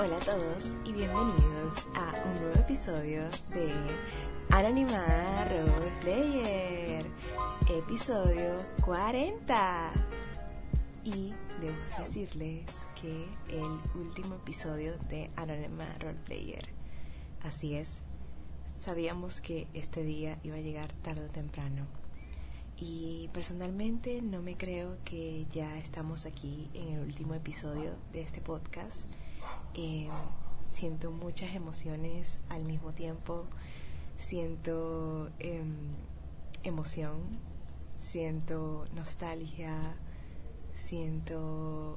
Hola a todos y bienvenidos a un nuevo episodio de Anónima Roleplayer, episodio 40. Y debo decirles que el último episodio de Anónima Roleplayer. Así es, sabíamos que este día iba a llegar tarde o temprano. Y personalmente no me creo que ya estamos aquí en el último episodio de este podcast. Siento muchas emociones al mismo tiempo. Siento emoción, siento nostalgia, siento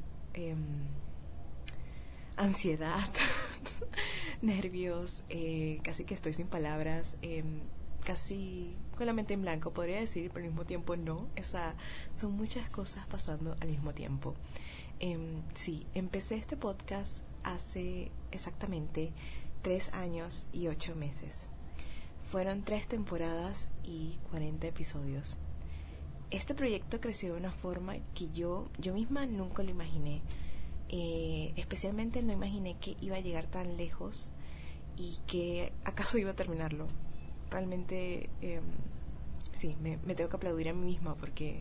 ansiedad, nervios, casi que estoy sin palabras, casi con la mente en blanco podría decir, pero al mismo tiempo no. Son muchas cosas pasando al mismo tiempo. Sí, empecé este podcast hace exactamente 3 años y 8 meses. Fueron 3 temporadas y 40 episodios. Este proyecto creció de una forma que yo misma nunca lo imaginé. Especialmente no imaginé que iba a llegar tan lejos y que acaso iba a terminarlo. Realmente sí, me tengo que aplaudir a mí misma porque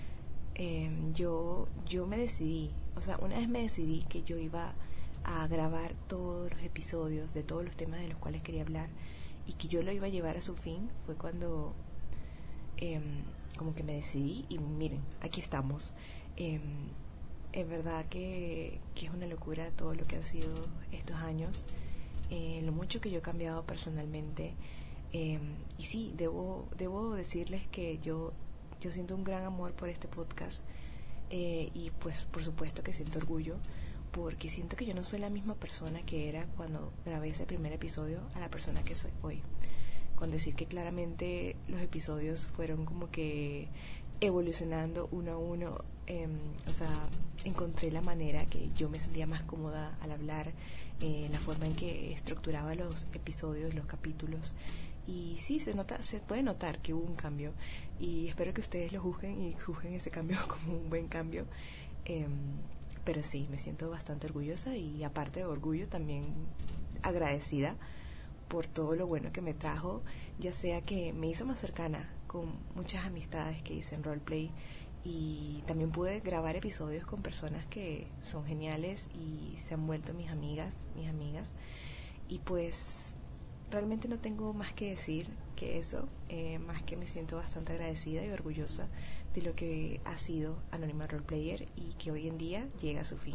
yo me decidí, o sea, una vez me decidí que yo iba a grabar todos los episodios de todos los temas de los cuales quería hablar y que yo lo iba a llevar a su fin. Fue cuando como que me decidí y miren, aquí estamos. Es verdad que es una locura todo lo que han sido estos años, lo mucho que yo he cambiado personalmente. Y sí, debo decirles que yo siento un gran amor por este podcast, y pues por supuesto que siento orgullo porque siento que yo no soy la misma persona que era cuando grabé ese primer episodio a la persona que soy hoy. Con decir que claramente los episodios fueron como que evolucionando uno a uno. O sea, encontré la manera que yo me sentía más cómoda al hablar, la forma en que estructuraba los episodios, los capítulos. Y sí, se puede notar que hubo un cambio y espero que ustedes lo juzguen y juzguen ese cambio como un buen cambio. Pero sí, me siento bastante orgullosa y aparte de orgullo también agradecida por todo lo bueno que me trajo, ya sea que me hizo más cercana con muchas amistades que hice en roleplay y también pude grabar episodios con personas que son geniales y se han vuelto mis amigas, y pues realmente no tengo más que decir que eso, más que me siento bastante agradecida y orgullosa de lo que ha sido Anónima Roleplayer y que hoy en día llega a su fin.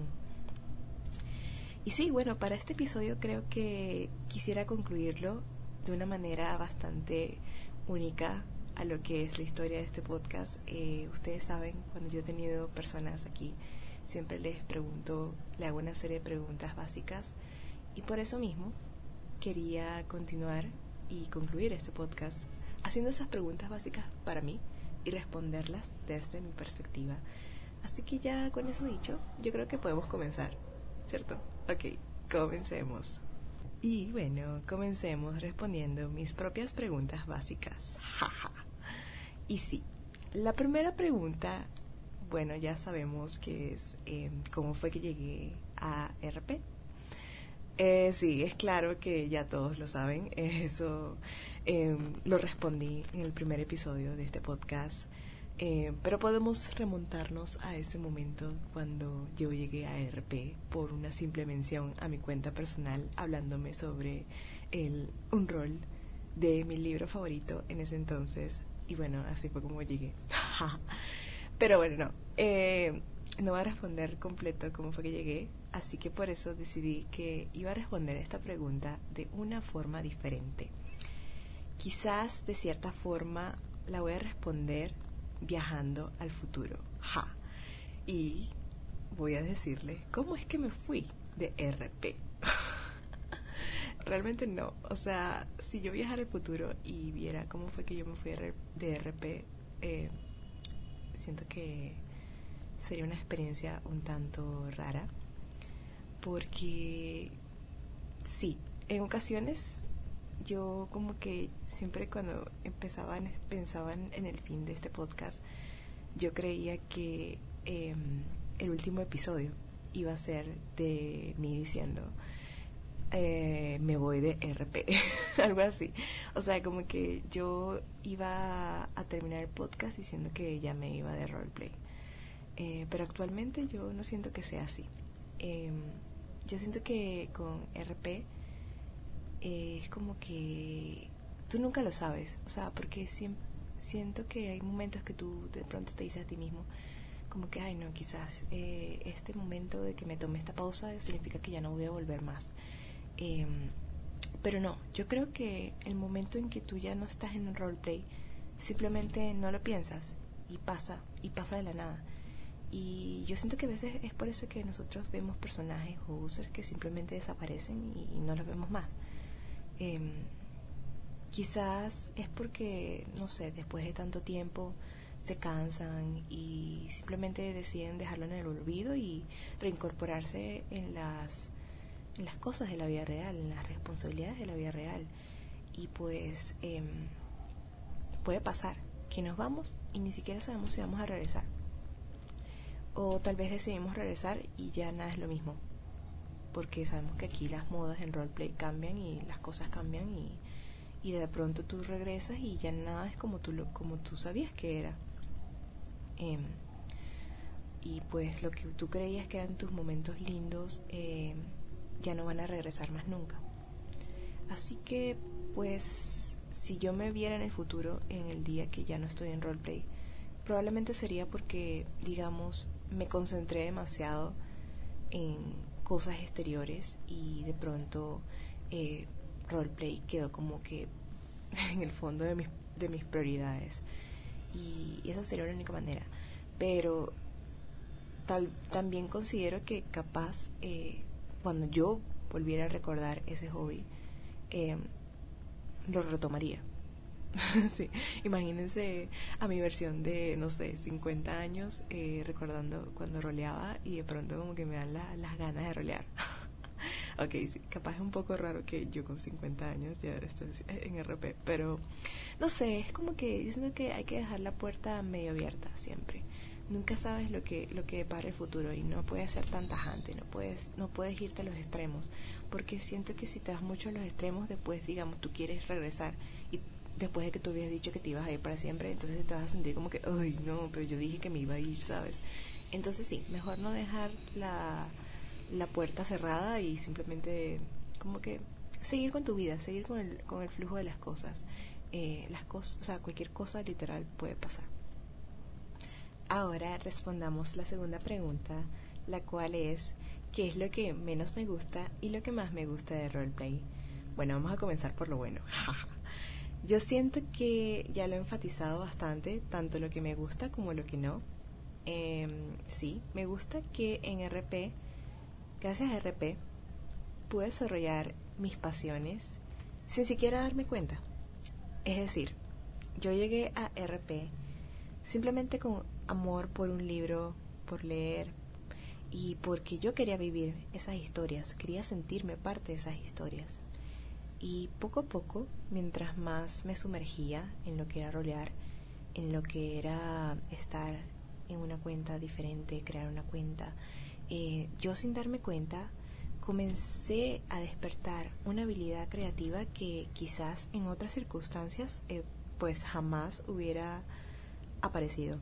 Y sí, bueno, para este episodio creo que quisiera concluirlo de una manera bastante única a lo que es la historia de este podcast. Ustedes saben, cuando yo he tenido personas aquí, siempre les hago una serie de preguntas básicas y por eso mismo quería continuar y concluir este podcast haciendo esas preguntas básicas para mí y responderlas desde mi perspectiva. Así que ya con eso dicho, yo creo que podemos comenzar, ¿cierto? Ok, comencemos. Y bueno, comencemos respondiendo mis propias preguntas básicas. Jaja. Y sí, la primera pregunta, bueno, ya sabemos que es ¿cómo fue que llegué a RP? Sí, es claro que ya todos lo saben. Eso lo respondí en el primer episodio de este podcast. Pero podemos remontarnos a ese momento cuando yo llegué a RP por una simple mención a mi cuenta personal hablándome sobre un rol de mi libro favorito en ese entonces. Y bueno, así fue como llegué. Pero bueno, no voy a responder completo cómo fue que llegué, así que por eso decidí que iba a responder esta pregunta de una forma diferente. Quizás de cierta forma la voy a responder viajando al futuro. Y voy a decirles cómo es que me fui de RP. Realmente no, o sea, si yo viajara al futuro y viera cómo fue que yo me fui de RP, siento que sería una experiencia un tanto rara, porque sí, en ocasiones yo como que siempre cuando pensaban en el fin de este podcast, yo creía que el último episodio iba a ser de mí diciendo me voy de RP, algo así. O sea, como que yo iba a terminar el podcast diciendo que ya me iba de roleplay. Pero actualmente yo no siento que sea así. Yo siento que con RP es como que tú nunca lo sabes. O sea, porque siento que hay momentos que tú de pronto te dices a ti mismo como que, ay no, quizás este momento de que me tome esta pausa significa que ya no voy a volver más. Pero no, yo creo que el momento en que tú ya no estás en un roleplay, simplemente no lo piensas y pasa de la nada. Y yo siento que a veces es por eso que nosotros vemos personajes o users que simplemente desaparecen y no los vemos más. Quizás es porque, no sé, después de tanto tiempo se cansan y simplemente deciden dejarlo en el olvido y reincorporarse en las cosas de la vida real, en las responsabilidades de la vida real. Y pues puede pasar que nos vamos y ni siquiera sabemos si vamos a regresar. O tal vez decidimos regresar y ya nada es lo mismo. Porque sabemos que aquí las modas en roleplay cambian y las cosas cambian y de pronto tú regresas y ya nada es como tú sabías que era. Y pues lo que tú creías que eran tus momentos lindos ya no van a regresar más nunca. Así que pues si yo me viera en el futuro, en el día que ya no estoy en roleplay, probablemente sería porque, digamos, me concentré demasiado en cosas exteriores y de pronto roleplay quedó como que en el fondo de mis prioridades y esa sería la única manera. Pero también considero que capaz cuando yo volviera a recordar ese hobby lo retomaría. Sí, imagínense a mi versión de, no sé, 50 años recordando cuando roleaba y de pronto como que me dan las ganas de rolear. Ok, sí, capaz es un poco raro que yo con 50 años ya esté en RP, pero no sé, es como que yo siento que hay que dejar la puerta medio abierta siempre. Nunca sabes lo que depara el futuro y no puedes ser tan tajante, no puedes irte a los extremos, porque siento que si te vas mucho a los extremos, después, digamos, tú quieres regresar y después de que tú habías dicho que te ibas a ir para siempre, entonces te vas a sentir como que, ay, no, pero yo dije que me iba a ir, ¿sabes? Entonces sí, mejor no dejar la puerta cerrada y simplemente como que seguir con tu vida, seguir con el flujo de las cosas. O sea, cualquier cosa literal puede pasar. Ahora respondamos la segunda pregunta, la cual es, ¿qué es lo que menos me gusta y lo que más me gusta de roleplay? Bueno, vamos a comenzar por lo bueno. Yo siento que ya lo he enfatizado bastante, tanto lo que me gusta como lo que no. Sí, me gusta que en RP, gracias a RP, pude desarrollar mis pasiones sin siquiera darme cuenta. Es decir, yo llegué a RP simplemente con amor por un libro, por leer y porque yo quería vivir esas historias, quería sentirme parte de esas historias. Y poco a poco, mientras más me sumergía en lo que era rolear, en lo que era estar en una cuenta diferente, crear una cuenta, yo sin darme cuenta comencé a despertar una habilidad creativa que quizás en otras circunstancias pues jamás hubiera aparecido.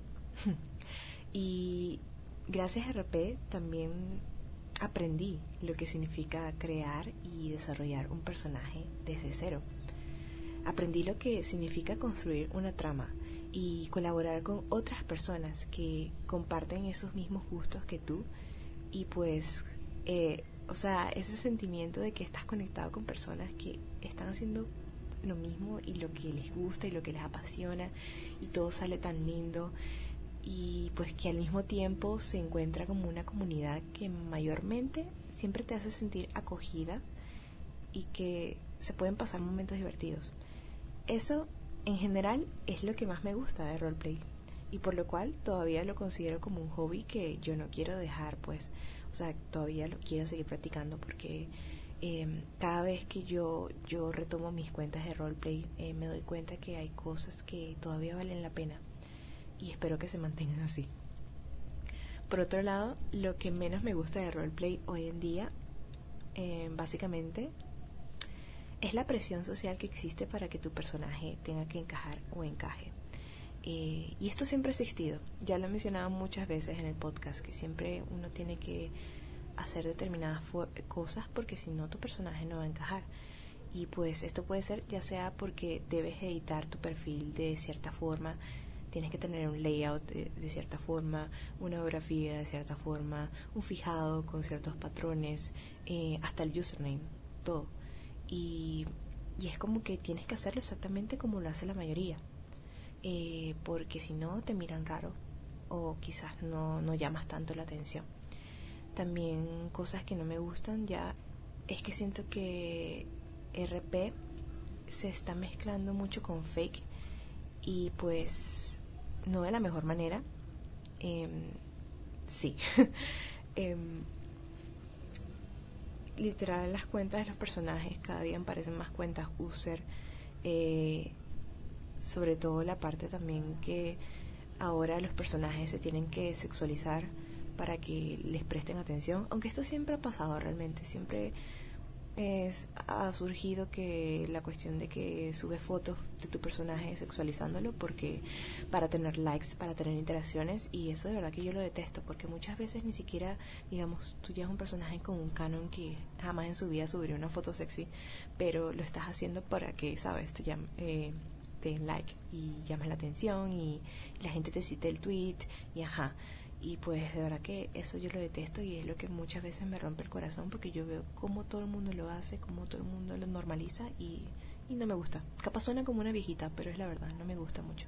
Y gracias a RP también aprendí lo que significa crear y desarrollar un personaje desde cero. Aprendí lo que significa construir una trama y colaborar con otras personas que comparten esos mismos gustos que tú y pues o sea, ese sentimiento de que estás conectado con personas que están haciendo lo mismo y lo que les gusta y lo que les apasiona y todo sale tan lindo y pues que al mismo tiempo se encuentra como una comunidad que mayormente siempre te hace sentir acogida y que se pueden pasar momentos divertidos. Eso en general es lo que más me gusta de roleplay y por lo cual todavía lo considero como un hobby que yo no quiero dejar, pues, o sea, todavía lo quiero seguir practicando porque cada vez que yo retomo mis cuentas de roleplay me doy cuenta que hay cosas que todavía valen la pena y espero que se mantengan así. Por otro lado, lo que menos me gusta de roleplay hoy en día básicamente es la presión social que existe para que tu personaje tenga que encajar o encaje. Y esto siempre ha existido. Ya lo he mencionado muchas veces en el podcast, que siempre uno tiene que hacer determinadas cosas porque si no tu personaje no va a encajar. Y pues esto puede ser ya sea porque debes editar tu perfil de cierta forma, tienes que tener un layout de cierta forma, una biografía de cierta forma, un fijado con ciertos patrones, hasta el username, todo. Y es como que tienes que hacerlo exactamente como lo hace la mayoría, porque si no te miran raro o quizás no llamas tanto la atención. También cosas que no me gustan ya es que siento que RP se está mezclando mucho con fake y pues no de la mejor manera. Sí. Literal, las cuentas de los personajes cada día me parecen más cuentas user, sobre todo la parte también que ahora los personajes se tienen que sexualizar para que les presten atención, aunque esto siempre ha pasado realmente, siempre ha surgido que la cuestión de que subes fotos de tu personaje sexualizándolo porque para tener likes, para tener interacciones, y eso de verdad que yo lo detesto porque muchas veces ni siquiera, digamos, tú llevas un personaje con un canon que jamás en su vida subiría una foto sexy, pero lo estás haciendo para que, sabes, te den like y llames la atención y la gente te cite el tweet y ajá. Y pues de verdad que eso yo lo detesto y es lo que muchas veces me rompe el corazón porque yo veo cómo todo el mundo lo hace, cómo todo el mundo lo normaliza y no me gusta. Capaz suena como una viejita, pero es la verdad, no me gusta mucho.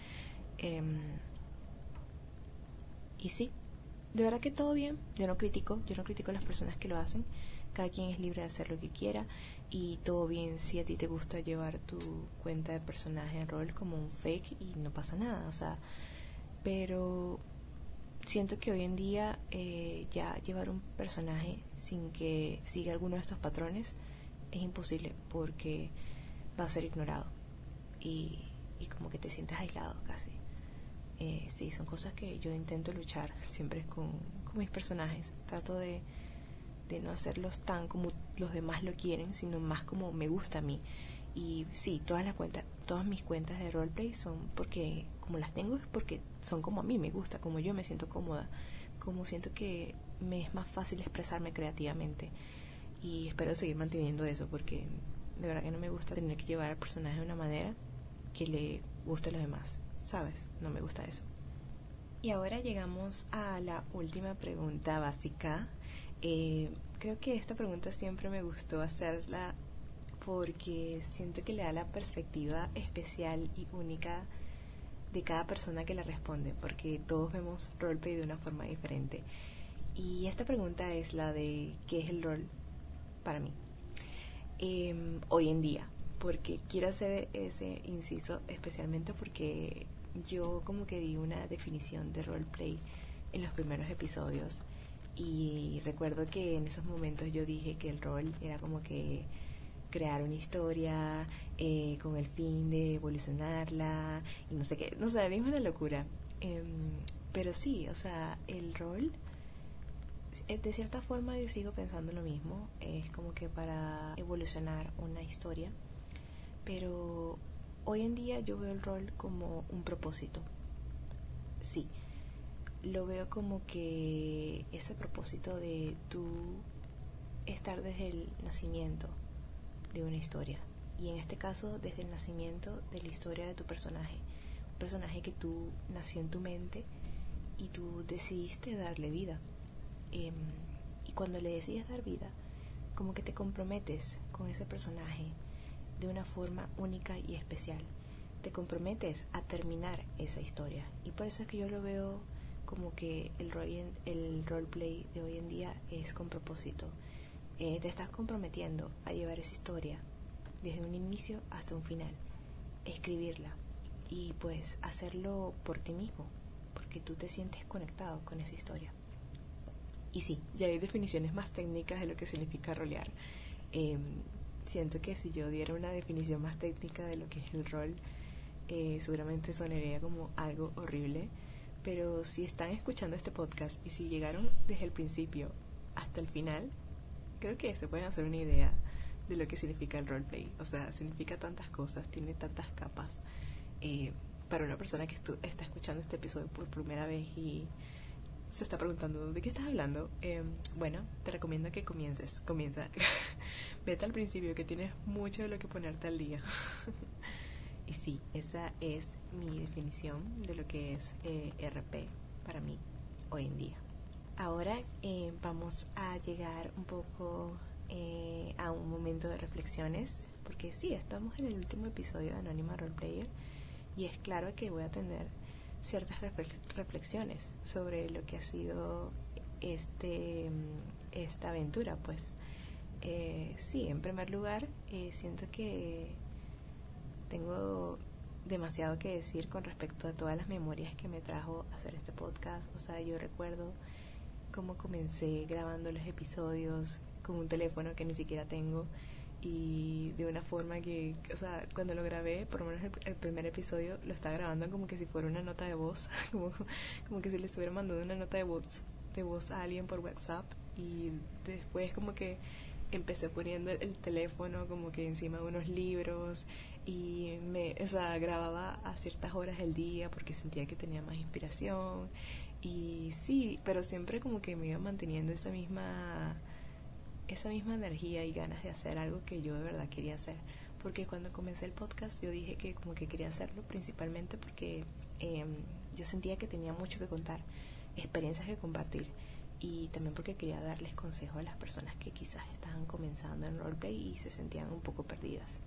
Y sí, de verdad que todo bien. Yo no critico a las personas que lo hacen. Cada quien es libre de hacer lo que quiera y todo bien si a ti te gusta llevar tu cuenta de personaje en rol como un fake y no pasa nada, o sea, pero siento que hoy en día ya llevar un personaje sin que siga alguno de estos patrones es imposible porque va a ser ignorado y como que te sientes aislado casi. Sí, son cosas que yo intento luchar siempre con mis personajes. Trato de no hacerlos tan como los demás lo quieren, sino más como me gusta a mí. Y sí, todas mis cuentas de roleplay son porque, como las tengo, es porque son como a mí me gusta, como yo me siento cómoda, como siento que me es más fácil expresarme creativamente. Y espero seguir manteniendo eso porque de verdad que no me gusta tener que llevar al personaje de una manera que le guste a los demás, ¿sabes? No me gusta eso. Y ahora llegamos a la última pregunta básica. Creo que esta pregunta siempre me gustó hacerla porque siento que le da la perspectiva especial y única de cada persona que la responde, porque todos vemos roleplay de una forma diferente. Y esta pregunta es la de ¿qué es el rol para mí? Hoy en día, porque quiero hacer ese inciso especialmente porque yo como que di una definición de roleplay en los primeros episodios y recuerdo que en esos momentos yo dije que el rol era como que crear una historia con el fin de evolucionarla y no sé qué, no sé, dije una locura. Pero sí, o sea, el rol de cierta forma yo sigo pensando lo mismo, es como que para evolucionar una historia, pero hoy en día yo veo el rol como un propósito. Sí, lo veo como que ese propósito de tú estar desde el nacimiento de una historia, y en este caso desde el nacimiento de la historia de tu personaje, un personaje que tú nació en tu mente y tú decidiste darle vida. Y cuando le decides dar vida, como que te comprometes con ese personaje de una forma única y especial. Te comprometes a terminar esa historia. Y por eso es que yo lo veo como que el roleplay de hoy en día es con propósito. Te estás comprometiendo a llevar esa historia desde un inicio hasta un final. Escribirla y pues hacerlo por ti mismo, porque tú te sientes conectado con esa historia. Y sí, ya hay definiciones más técnicas de lo que significa rolear. Siento que si yo diera una definición más técnica de lo que es el rol, seguramente sonaría como algo horrible. Pero si están escuchando este podcast y si llegaron desde el principio hasta el final, creo que se pueden hacer una idea de lo que significa el roleplay. O sea, significa tantas cosas, tiene tantas capas. Para una persona que está escuchando este episodio por primera vez y se está preguntando ¿de qué estás hablando? Bueno, te recomiendo que comienza. Vete al principio, que tienes mucho de lo que ponerte al día. Y sí, esa es mi definición de lo que es RP para mí hoy en día. Ahora vamos a llegar un poco a un momento de reflexiones, porque sí, estamos en el último episodio de Anónima Roleplayer y es claro que voy a tener ciertas reflexiones sobre lo que ha sido esta aventura. Pues sí, en primer lugar, siento que tengo demasiado que decir con respecto a todas las memorias que me trajo hacer este podcast. O sea, yo recuerdo cómo comencé grabando los episodios con un teléfono que ni siquiera tengo y de una forma que, o sea, cuando lo grabé, por lo menos el primer episodio, lo estaba grabando como que si fuera una nota de voz, como que si le estuviera mandando una nota de voz a alguien por WhatsApp. Y después como que empecé poniendo el teléfono como que encima de unos libros y grababa a ciertas horas del día porque sentía que tenía más inspiración. Y sí, pero siempre como que me iba manteniendo esa misma energía y ganas de hacer algo que yo de verdad quería hacer. Porque cuando comencé el podcast yo dije que como que quería hacerlo principalmente porque yo sentía que tenía mucho que contar, experiencias que compartir, y también porque quería darles consejos a las personas que quizás estaban comenzando en roleplay y se sentían un poco perdidas.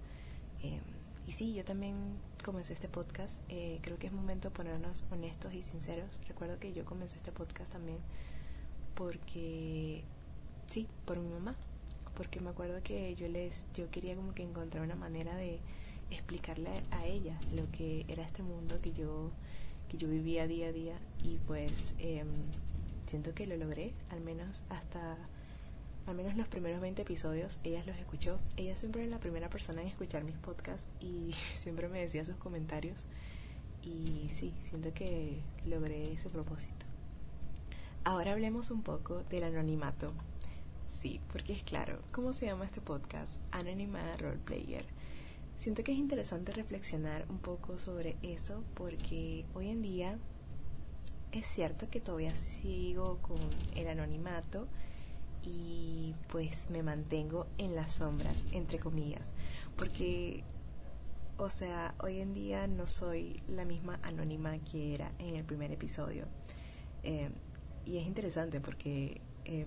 Y sí, yo también comencé este podcast. Creo que es momento de ponernos honestos y sinceros. Recuerdo que yo comencé este podcast también porque, sí, por mi mamá. Porque me acuerdo que yo quería como que encontrar una manera de explicarle a ella lo que era este mundo que yo vivía día a día. Y pues siento que lo logré, al menos los primeros 20 episodios ella los escuchó. Ella siempre es la primera persona en escuchar mis podcasts y siempre me decía sus comentarios. Y sí, siento que logré ese propósito. Ahora hablemos un poco del anonimato. Sí, porque es claro, ¿cómo se llama este podcast? Anónima Roleplayer. Siento que es interesante reflexionar un poco sobre eso porque hoy en día es cierto que todavía sigo con el anonimato y pues me mantengo en las sombras, entre comillas, porque, o sea, hoy en día no soy la misma anónima que era en el primer episodio. Y es interesante porque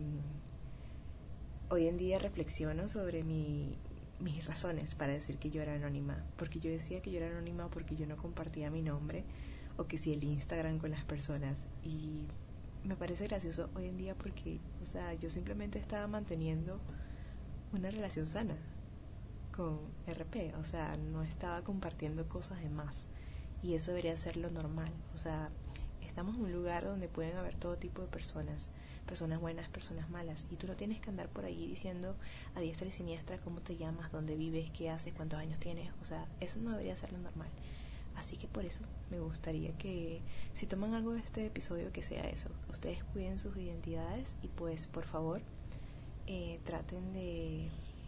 hoy en día reflexiono sobre mis razones para decir que yo era anónima, porque yo decía que yo era anónima porque yo no compartía mi nombre o que si el Instagram con las personas. Y me parece gracioso hoy en día porque, o sea, yo simplemente estaba manteniendo una relación sana con RP, o sea, no estaba compartiendo cosas de más y eso debería ser lo normal. O sea, estamos en un lugar donde pueden haber todo tipo de personas buenas, personas malas, y tú no tienes que andar por ahí diciendo a diestra y siniestra cómo te llamas, dónde vives, qué haces, cuántos años tienes. O sea, eso no debería ser lo normal. Así que por eso me gustaría que si toman algo de este episodio, que sea eso. Ustedes cuiden sus identidades y pues por favor traten de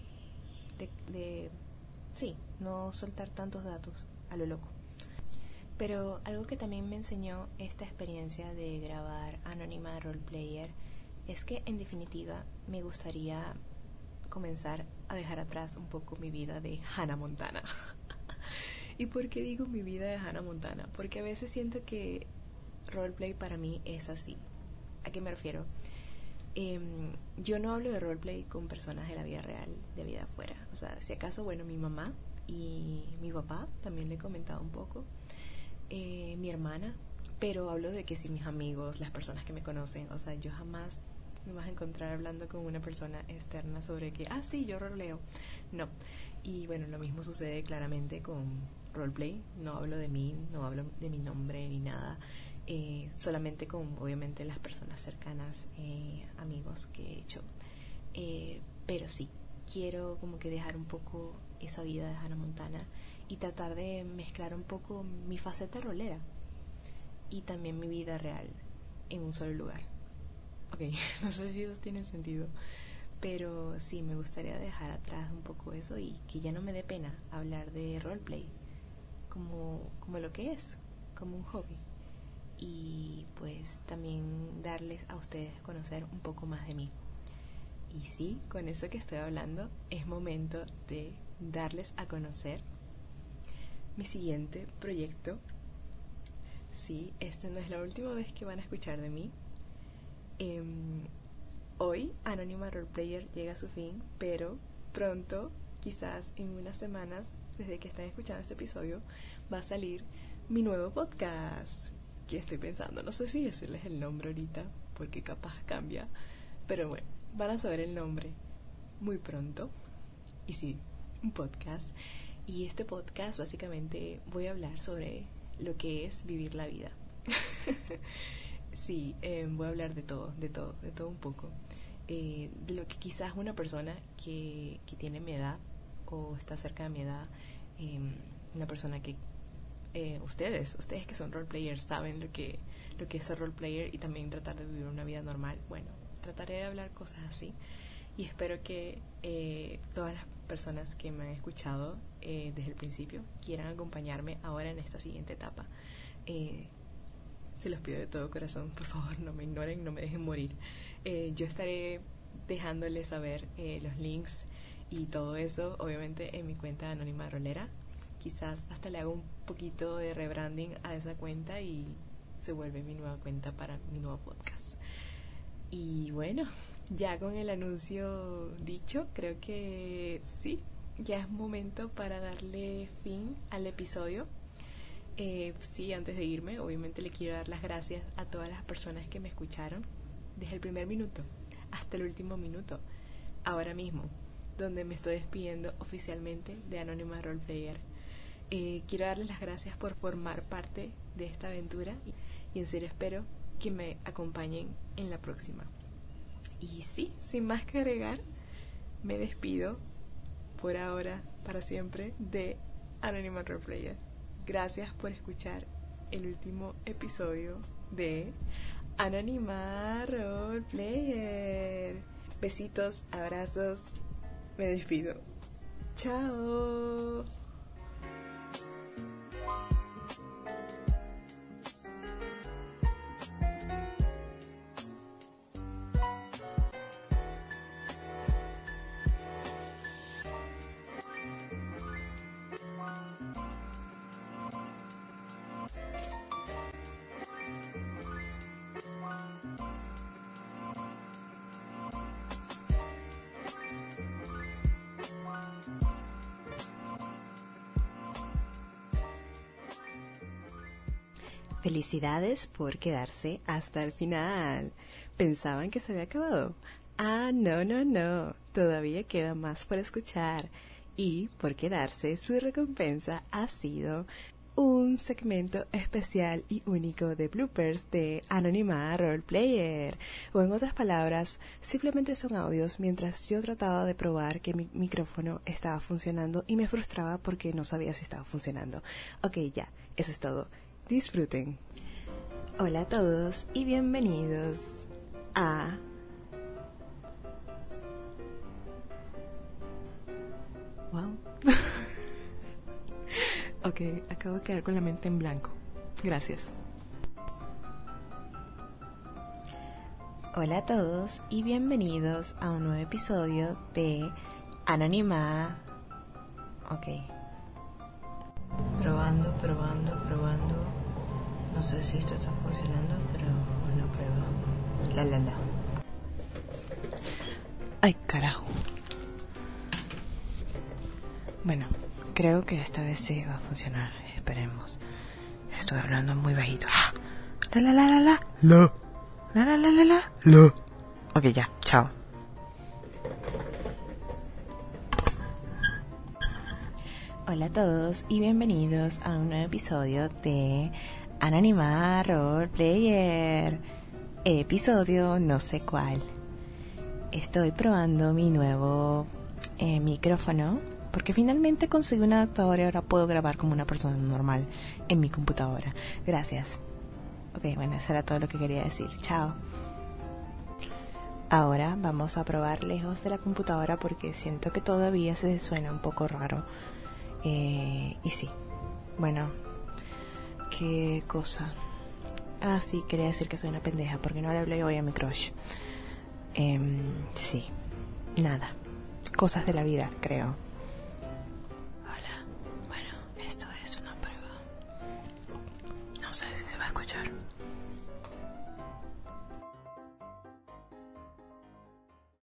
sí, no soltar tantos datos a lo loco. Pero algo que también me enseñó esta experiencia de grabar Anónima Roleplayer es que en definitiva me gustaría comenzar a dejar atrás un poco mi vida de Hannah Montana. ¿Y por qué digo mi vida de Hannah Montana? Porque a veces siento que roleplay para mí es así. ¿A qué me refiero? Yo no hablo de roleplay con personas de la vida real, de vida afuera. O sea, si acaso, bueno, mi mamá y mi papá también le he comentado un poco. Mi hermana, pero hablo de que si mis amigos, las personas que me conocen, o sea, yo jamás me vas a encontrar hablando con una persona externa sobre que, sí, yo roleo. No. Y bueno, lo mismo sucede claramente con roleplay. No hablo de mí, no hablo de mi nombre ni nada. Solamente con, obviamente, las personas cercanas, amigos que he hecho. Pero sí, quiero como que dejar un poco esa vida de Hannah Montana y tratar de mezclar un poco mi faceta rolera y también mi vida real en un solo lugar. Ok, no sé si eso tiene sentido, Pero sí, me gustaría dejar atrás un poco eso y que ya no me dé pena hablar de roleplay como lo que es, como un hobby. Y pues también darles a ustedes a conocer un poco más de mí. Y sí, con eso que estoy hablando, es momento de darles a conocer mi siguiente proyecto. Sí, esta no es la última vez que van a escuchar de mí. Hoy Anónima Roleplayer llega a su fin, pero pronto, quizás en unas semanas, desde que están escuchando este episodio, va a salir mi nuevo podcast. Que estoy pensando, no sé si decirles el nombre ahorita, porque capaz cambia, pero bueno, van a saber el nombre muy pronto. Y sí, un podcast. Y este podcast básicamente voy a hablar sobre lo que es vivir la vida. Sí, voy a hablar de todo un poco. De lo que quizás una persona que tiene mi edad o está cerca de mi edad, una persona que ustedes que son roleplayers saben lo que es ser roleplayer y también tratar de vivir una vida normal. Bueno, trataré de hablar cosas así y espero que todas las personas que me han escuchado desde el principio quieran acompañarme ahora en esta siguiente etapa. Se los pido de todo corazón, por favor, no me ignoren, no me dejen morir. Yo estaré dejándoles saber los links y todo eso, obviamente, en mi cuenta Anónima Rolera. Quizás hasta le hago un poquito de rebranding a esa cuenta y se vuelve mi nueva cuenta para mi nuevo podcast. Y bueno, ya con el anuncio dicho, creo que sí, ya es momento para darle fin al episodio. Sí, antes de irme, obviamente le quiero dar las gracias a todas las personas que me escucharon desde el primer minuto hasta el último minuto, ahora mismo, donde me estoy despidiendo oficialmente de Anónima Roleplayer. Quiero darles las gracias por formar parte de esta aventura y en serio espero que me acompañen en la próxima. Y sí, sin más que agregar, me despido por ahora, para siempre, de Anónima Roleplayer. Gracias por escuchar el último episodio de Anónima Roleplayer. Besitos, abrazos, me despido. Chao. Felicidades por quedarse hasta el final. ¿Pensaban que se había acabado? Ah, no. Todavía queda más por escuchar. Y por quedarse, su recompensa ha sido un segmento especial y único de bloopers de Anónima Roleplayer. O en otras palabras, simplemente son audios mientras yo trataba de probar que mi micrófono estaba funcionando y me frustraba porque no sabía si estaba funcionando. Ok, ya, eso es todo. Disfruten. Hola a todos y bienvenidos a wow. Ok, acabo de quedar con la mente en blanco. Gracias. Hola a todos y bienvenidos a un nuevo episodio de Anónima. Ok. Probando. No sé si esto está funcionando, pero una prueba. La. Ay, carajo. Bueno, creo que esta vez sí va a funcionar. Esperemos. Estoy hablando muy bajito. La. Ok, ya. Chao. Hola a todos y bienvenidos a un nuevo episodio de Anónima Roleplayer. Episodio no sé cuál. Estoy probando mi nuevo micrófono porque finalmente conseguí un adaptador y ahora puedo grabar como una persona normal en mi computadora. Gracias. Ok, bueno, eso era todo lo que quería decir. Chao. Ahora vamos a probar lejos de la computadora porque siento que todavía se suena un poco raro. Y sí, bueno, qué cosa. Ah, sí, quería decir que soy una pendeja porque no le hablé hoy a mi crush. Sí, nada, cosas de la vida, creo.